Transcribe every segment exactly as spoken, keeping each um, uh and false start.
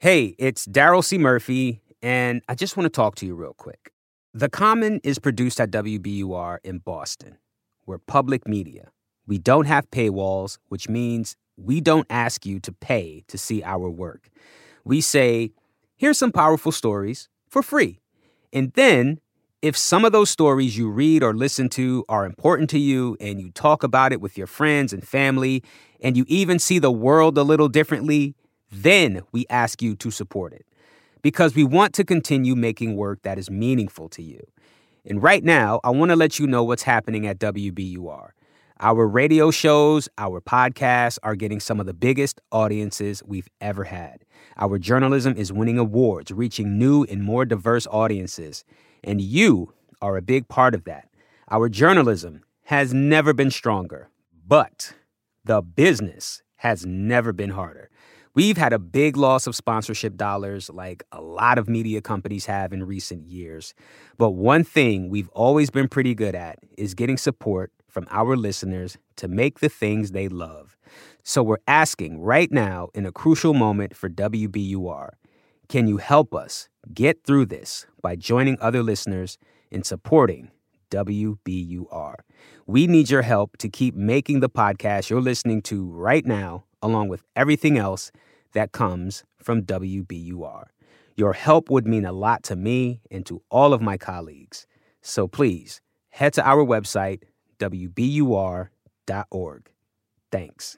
Hey, it's Daryl C. Murphy, and I just want to talk to you real quick. The Common is produced at W B U R in Boston. We're public media. We don't have paywalls, which means we don't ask you to pay to see our work. We say, here's some powerful stories for free. And then, if some of those stories you read or listen to are important to you and you talk about it with your friends and family, and you even see the world a little differently, then we ask you to support it. Because we want to continue making work that is meaningful to you. And right now, I want to let you know what's happening at W B U R. Our radio shows, our podcasts are getting some of the biggest audiences we've ever had. Our journalism is winning awards, reaching new and more diverse audiences. And you are a big part of that. Our journalism has never been stronger, but the business has never been harder. We've had a big loss of sponsorship dollars like a lot of media companies have in recent years. But one thing we've always been pretty good at is getting support from our listeners to make the things they love. So we're asking right now, in a crucial moment for W B U R, can you help us get through this by joining other listeners in supporting W B U R? We need your help to keep making the podcast you're listening to right now, along with everything else that comes from W B U R. Your help would mean a lot to me and to all of my colleagues. So please, head to our website, W B U R dot org. Thanks.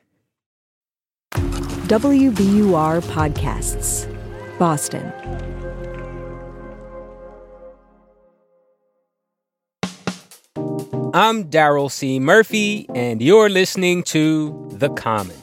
W B U R Podcasts, Boston. I'm Daryl C. Murphy, and you're listening to The Common.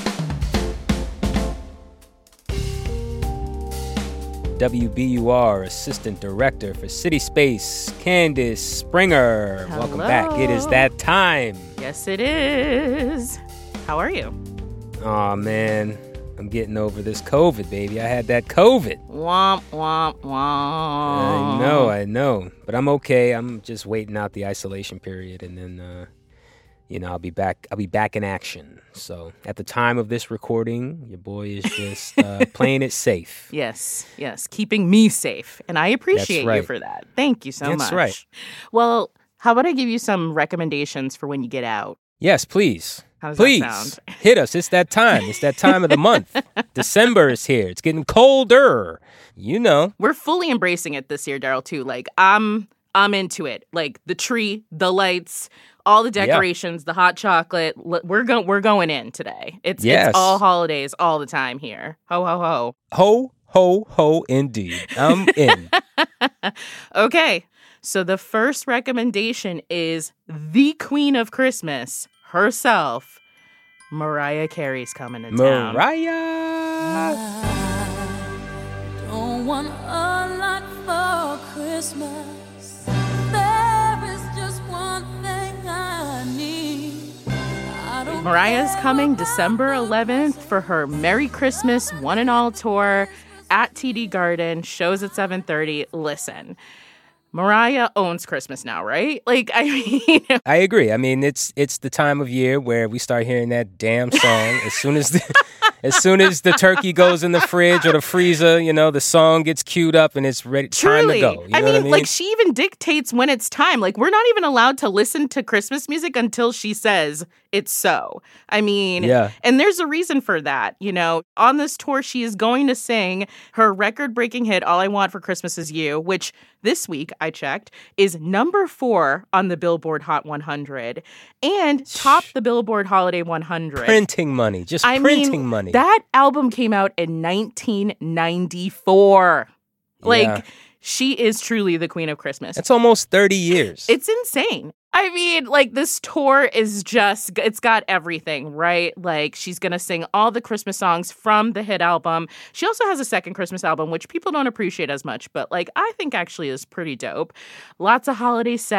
W B U R Assistant Director for City Space, Candace Springer. Hello. Welcome back. It is that time. Yes, it is. How are you? Aw, man. I'm getting over this COVID, baby. I had that COVID. Womp, womp, womp. I know, I know. But I'm okay. I'm just waiting out the isolation period, and then, uh, you know, I'll be back. I'll be back in action. So at the time of this recording, your boy is just uh, playing it safe. Yes, yes. Keeping me safe. And I appreciate That's right. you for that. Thank you so That's much. right. Well, how about I give you some recommendations for when you get out? Yes, please. How does Please that sound? hit us. It's that time. It's that time of the month. December is here. It's getting colder. You know. We're fully embracing it this year, Daryl, too. Like, I'm I'm into it. Like, the tree, the lights, all the decorations, yeah. the hot chocolate. We're, go- we're going in today. It's, yes. it's all holidays all the time here. Ho, ho, ho. Ho, ho, ho, indeed. I'm in. Okay. So the first recommendation is the Queen of Christmas herself. Mariah Carey's coming to town. Mariah! I don't want a lot for Christmas. There is just one thing I need. I don't Mariah's coming December eleventh for her Merry Christmas One and All tour at T D Garden. Shows at seven thirty. Listen. Mariah owns Christmas now, right? Like, I mean... I agree. I mean, it's it's the time of year where we start hearing that damn song. As soon as the, as soon as the turkey goes in the fridge or the freezer, you know, the song gets queued up and it's ready. Truly. Time to go. You I, know mean, what I mean, like, she even dictates when it's time. Like, we're not even allowed to listen to Christmas music until she says it's so. I mean, yeah. And there's a reason for that. You know, on this tour, she is going to sing her record-breaking hit, All I Want for Christmas Is You, which this week, I checked, is number four on the Billboard Hot one hundred and topped the Billboard Holiday one hundred. Printing money. Just I printing mean, money. That album came out in nineteen ninety-four. Like, Yeah. she is truly the Queen of Christmas. That's almost thirty years. It's insane. I mean, like, this tour is just, it's got everything, right? Like, she's going to sing all the Christmas songs from the hit album. She also has a second Christmas album, which people don't appreciate as much, but, like, I think actually is pretty dope. Lots of holiday sets,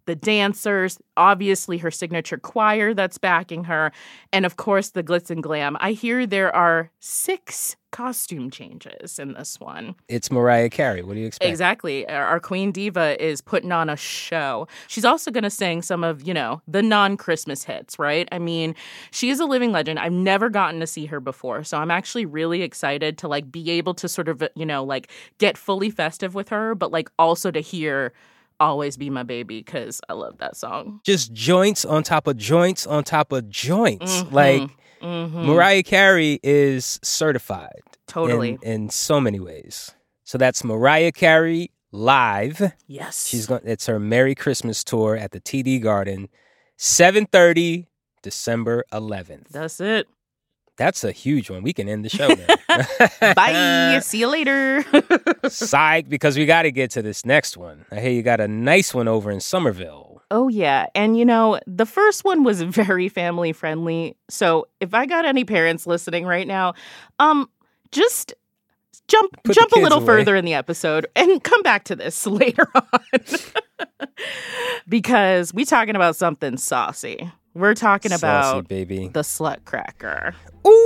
the dancers, obviously her signature choir that's backing her, and of course the glitz and glam. I hear there are six costume changes in this one. It's Mariah Carey. What do you expect? Exactly. Our our Queen Diva is putting on a show. She's also going to sing some of, you know, the non-Christmas hits, right? I mean, she is a living legend. I've never gotten to see her before, so I'm actually really excited to, like, be able to sort of, you know, like, get fully festive with her, but, like, also to hear Always Be My Baby, because I love that song. Just joints on top of joints on top of joints. Mm-hmm. Like, mm-hmm. Mariah Carey is certified. Totally. In, in so many ways. So that's Mariah Carey live. Yes. She's going. It's her Merry Christmas tour at the T D Garden, seven thirty, December eleventh. That's it. That's a huge one. We can end the show now. Bye. See you later. Psych, because we got to get to this next one. I hear you got a nice one over in Somerville. Oh, yeah. And, you know, the first one was very family friendly. So if I got any parents listening right now, um, just jump Put jump the a kids little away. further in the episode and come back to this later on. Because we're talking about something saucy. We're talking Saucy, about baby. the slut cracker.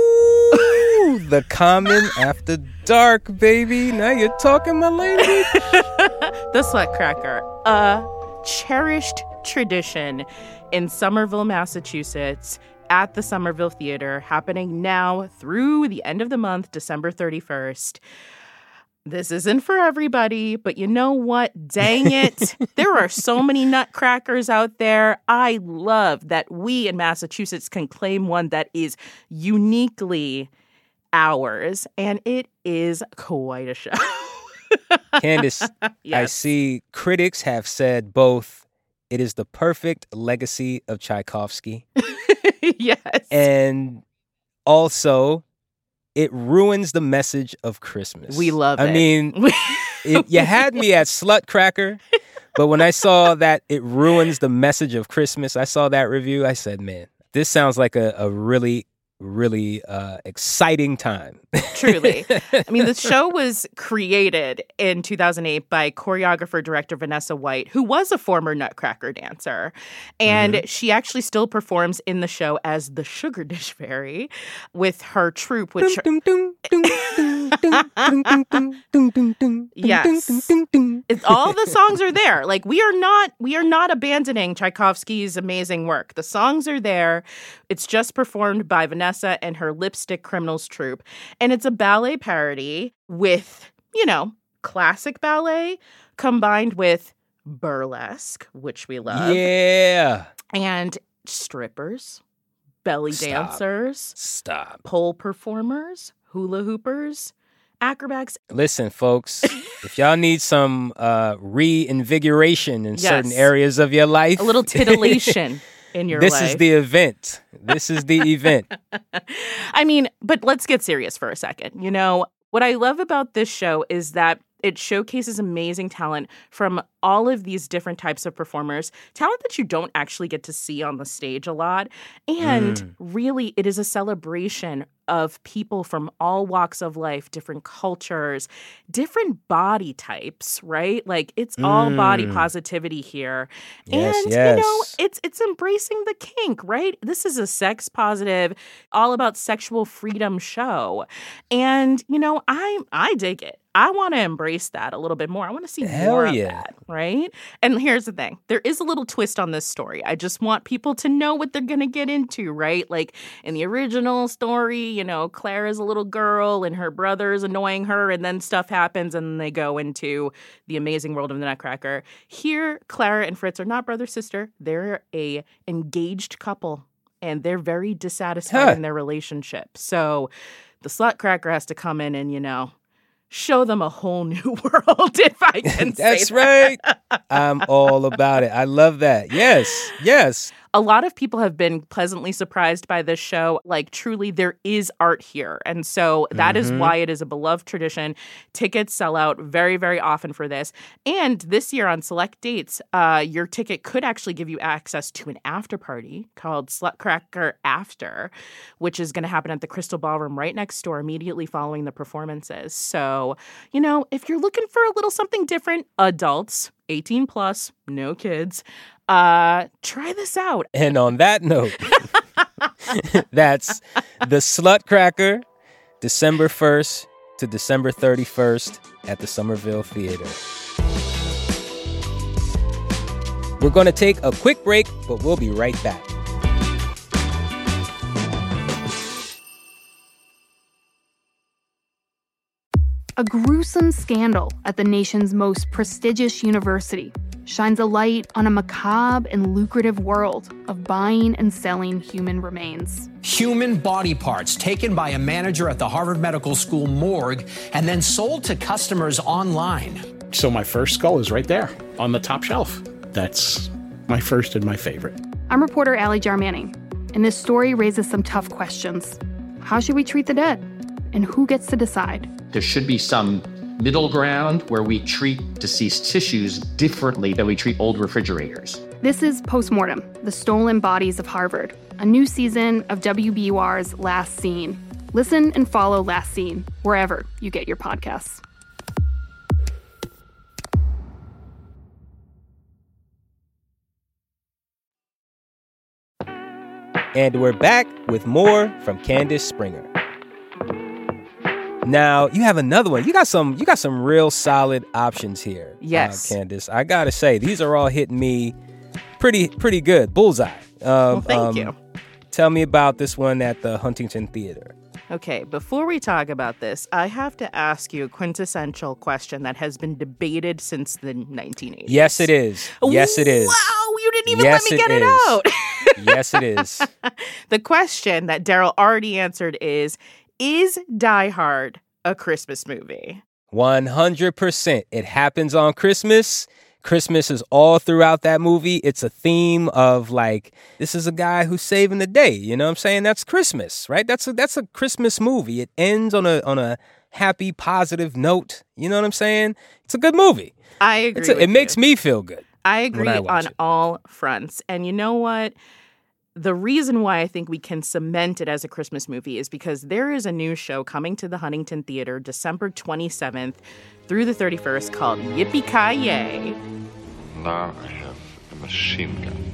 Ooh, the Common After Dark, baby. Now you're talking my language. The slut cracker, a cherished tradition in Somerville, Massachusetts, at the Somerville Theater, happening now through the end of the month, December thirty-first. This isn't for everybody, but you know what? Dang it. There are so many nutcrackers out there. I love that we in Massachusetts can claim one that is uniquely ours, and it is quite a show. Candace, I Yes. see critics have said both it is the perfect legacy of Tchaikovsky Yes. and also it ruins the message of Christmas. We love I it. mean, it, you had me at slut cracker, but when I saw that it ruins the message of Christmas, I saw that review, I said, man, this sounds like a, a really, really uh, exciting time. Truly. I mean, the show was created in two thousand eight by choreographer director Vanessa White, who was a former Nutcracker dancer. And Mm-hmm. she actually still performs in the show as the Sugar Dish Fairy with her troupe, which Yes. It's, all the songs are there. Like, we are not we are not abandoning Tchaikovsky's amazing work. The songs are there. It's just performed by Vanessa and her Lipstick Criminals troupe. And it's a ballet parody with, you know, classic ballet combined with burlesque, which we love, Yeah. and strippers, belly Stop. dancers, Stop. pole performers, hula hoopers, acrobats. Listen, folks, if y'all need some uh, reinvigoration in Yes. certain areas of your life, A little titillation in your this life. is the event. This is the event. I mean, but let's get serious for a second. You know, what I love about this show is that it showcases amazing talent from all of these different types of performers, talent that you don't actually get to see on the stage a lot. And Mm. really, it is a celebration of people from all walks of life, different cultures, different body types, right? Like, it's all body Mm. positivity here. Yes, and, you know, yes. it's it's embracing the kink, right? This is a sex positive, all about sexual freedom show. And, you know, I I dig it. I want to embrace that a little bit more. I want to see Hell more of yeah. that, right? And here's the thing. There is a little twist on this story. I just want people to know what they're going to get into, right? Like, in the original story, you know, Clara's a little girl and her brother is annoying her, and then stuff happens and then they go into the amazing world of the Nutcracker. Here, Clara and Fritz are not brother-sister. They're a engaged couple, and they're very dissatisfied Huh. in their relationship. So the slut cracker has to come in and, you know, show them a whole new world, if I can say That's that. right. I'm all about it. I love that. Yes. Yes. A lot of people have been pleasantly surprised by this show. Like, truly, there is art here. And so that is Mhm. why it is a beloved tradition. Tickets sell out very, very often for this. And this year on select dates, uh, your ticket could actually give you access to an after party called Slutcracker After, which is going to happen at the Crystal Ballroom right next door immediately following the performances. So, you know, if you're looking for a little something different, adults, eighteen plus, no kids. Uh, try this out. And on that note, that's The Slutcracker, December first to December thirty-first at the Somerville Theater. We're going to take a quick break, but we'll be right back. A gruesome scandal at the nation's most prestigious university shines a light on a macabre and lucrative world of buying and selling human remains. Human body parts taken by a manager at the Harvard Medical School morgue and then sold to customers online. So my first skull is right there on the top shelf. That's my first and my favorite. I'm reporter Allie Jarmanning, and this story raises some tough questions. How should we treat the dead? And who gets to decide? There should be some middle ground where we treat deceased tissues differently than we treat old refrigerators. This is Postmortem, The Stolen Bodies of Harvard, a new season of W B U R's Last Scene. Listen and follow Last Scene wherever you get your podcasts. And we're back with more from Candace Springer. Now, you have another one. You got some you got some real solid options here. Yes. Uh, Candace. I got to say, these are all hitting me pretty pretty good. Bullseye. Um, Well, thank um, you. Tell me about this one at the Huntington Theater. Okay, before we talk about this, I have to ask you a quintessential question that has been debated since the nineteen eighties. Yes, it is. Yes, it is. Wow, you didn't even Yes, let me get it it is. out. Yes, it is. The question that Daryl already answered is, is Die Hard a Christmas movie? one hundred percent. It happens on Christmas. Christmas is all throughout that movie. It's a theme of like, this is a guy who's saving the day. You know what I'm saying? That's Christmas, right? That's a, that's a Christmas movie. It ends on a on a happy, positive note. You know what I'm saying? It's a good movie. I agree. It's a, with it makes you. me feel good. I agree when I watch on it. all fronts. And you know what? The reason why I think we can cement it as a Christmas movie is because there is a new show coming to the Huntington Theater December twenty-seventh through the thirty-first called Yippee-Ki-Yay. Now I have a machine gun.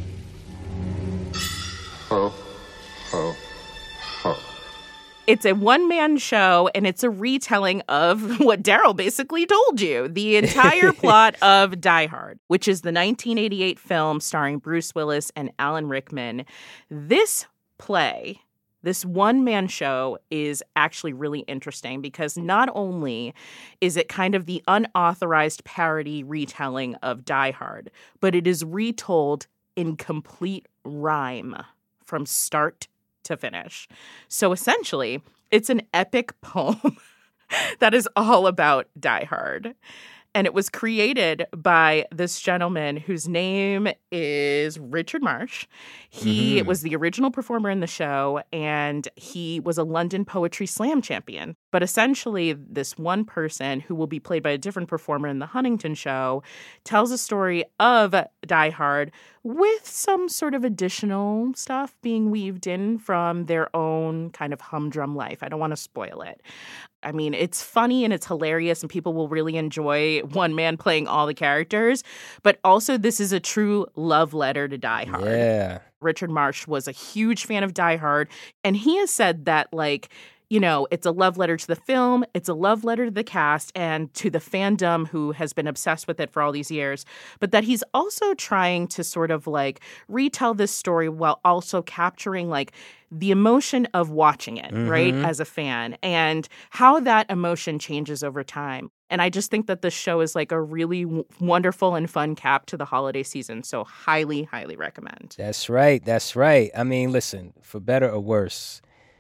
Ho, ho, ho. It's a one-man show, and it's a retelling of what Daryl basically told you, the entire plot of Die Hard, which is the nineteen eighty-eight film starring Bruce Willis and Alan Rickman. This play, this one-man show, is actually really interesting because not only is it kind of the unauthorized parody retelling of Die Hard, but it is retold in complete rhyme from start to finish. So essentially, it's an epic poem that is all about Die Hard. And it was created by this gentleman whose name is Richard Marsh. He Mm-hmm. was the original performer in the show, and he was a London Poetry Slam champion. But essentially, this one person, who will be played by a different performer in the Huntington show, tells a story of Die Hard with some sort of additional stuff being weaved in from their own kind of humdrum life. I don't want to spoil it. I mean, it's funny and it's hilarious, and people will really enjoy one man playing all the characters. But also, this is a true love letter to Die Hard. Yeah. Richard Marsh was a huge fan of Die Hard, and he has said that, like, you know, it's a love letter to the film, it's a love letter to the cast and to the fandom who has been obsessed with it for all these years, but that he's also trying to sort of like retell this story while also capturing like the emotion of watching it, Mm-hmm. right, as a fan, and how that emotion changes over time. And I just think that this show is like a really w- wonderful and fun cap to the holiday season. So highly, highly recommend. That's right. That's right. I mean, listen, for better or worse,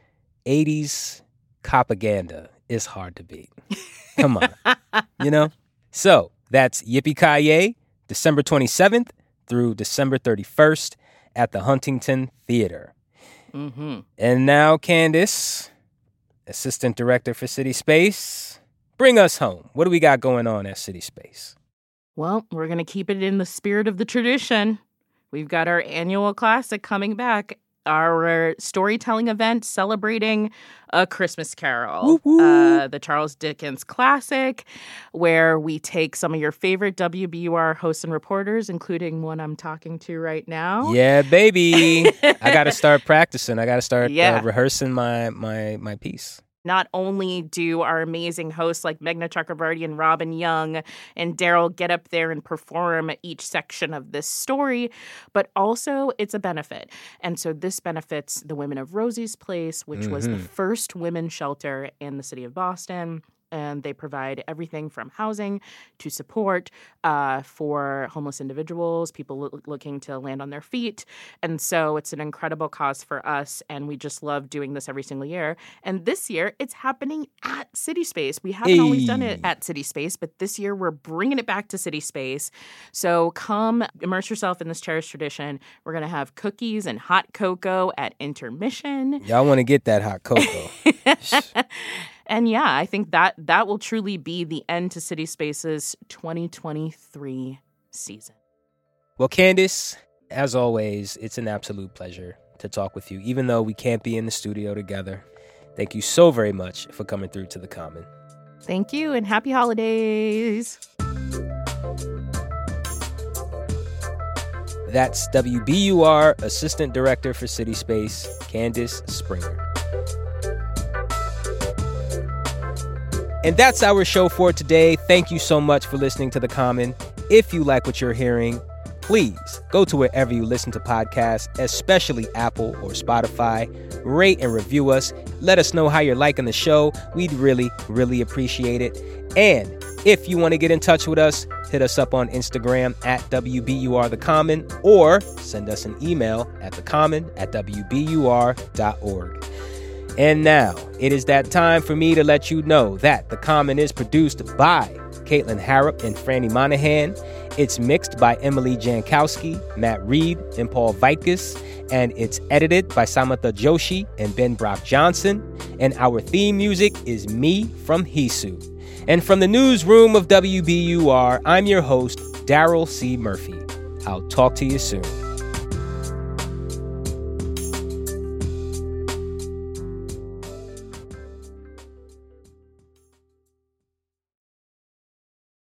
eighties propaganda is hard to beat. Come on. You know? So that's Yippee-Ki-Yay, December twenty-seventh through December thirty-first at the Huntington Theater. Mm-hmm. And now, Candace, Assistant Director for City Space, bring us home. What do we got going on at City Space? Well, we're going to keep it in the spirit of the tradition. We've got our annual classic coming back, our storytelling event celebrating A Christmas Carol, uh, the Charles Dickens classic, where we take some of your favorite W B U R hosts and reporters, including one I'm talking to right now. Yeah, baby. I got to start practicing. I got to start Yeah. uh, rehearsing my, my, my piece. Not only do our amazing hosts like Meghna Chakrabarty and Robin Young and Daryl get up there and perform each section of this story, but also it's a benefit. And so this benefits the Women of Rosie's Place, which was the Mhm. first women's shelter in the city of Boston. And they provide everything from housing to support uh, for homeless individuals, people lo- looking to land on their feet. And so it's an incredible cause for us. And we just love doing this every single year. And this year, it's happening at City Space. We haven't always done it Hey. at City Space, but this year we're bringing it back to City Space. So come immerse yourself in this cherished tradition. We're going to have cookies and hot cocoa at intermission. Y'all want to get that hot cocoa. And yeah, I think that that will truly be the end to City Space's twenty twenty-three season. Well, Candace, as always, it's an absolute pleasure to talk with you, even though we can't be in the studio together. Thank you so very much for coming through to The Common. Thank you and happy holidays. That's W B U R Assistant Director for City Space, Candace Springer. And that's our show for today. Thank you so much for listening to The Common. If you like what you're hearing, please go to wherever you listen to podcasts, especially Apple or Spotify. Rate and review us. Let us know how you're liking the show. We'd really, really appreciate it. And if you want to get in touch with us, hit us up on Instagram at W B U R The Common or send us an email at thecommon at W B U R dot org. And now, it is that time for me to let you know that The Common is produced by Caitlin Harrop and Franny Monahan. It's mixed by Emily Jankowski, Matt Reed, and Paul Vaitkus. And it's edited by Samantha Joshi and Ben Brock Johnson. And our theme music is Me from Hisu. And from the newsroom of W B U R, I'm your host, Daryl C. Murphy. I'll talk to you soon.